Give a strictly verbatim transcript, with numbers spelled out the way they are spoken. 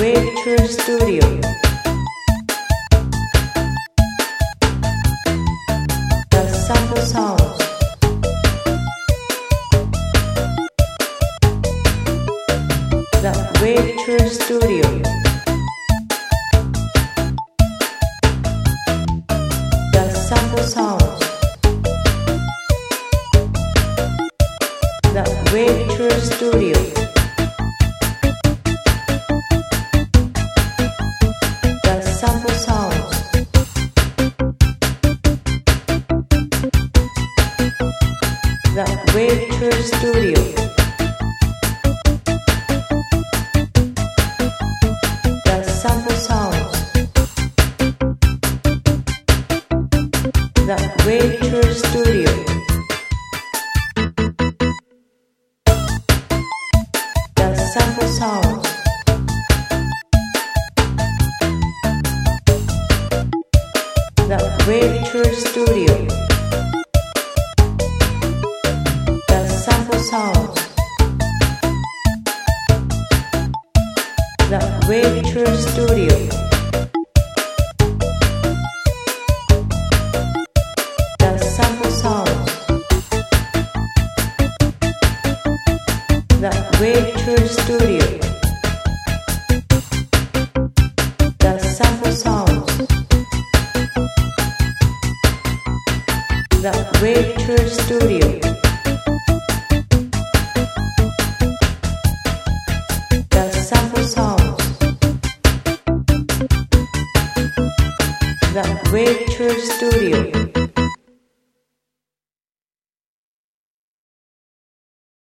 Waiter Studio. The Sample Sounds. The Waiter Studio. The Sample Sounds. The Waiter Studio. The Sample Sounds. The Waiter Studio. The Sample Sounds. The Waiter Studio. The Sample Sounds. The Waiter Studio. The Sample Sounds. The Waiter Studio. The Sample Sounds. The Waiter Studio. The Sample Sounds. The Waiter Studio. The Sample Sounds. The Waiter Studio.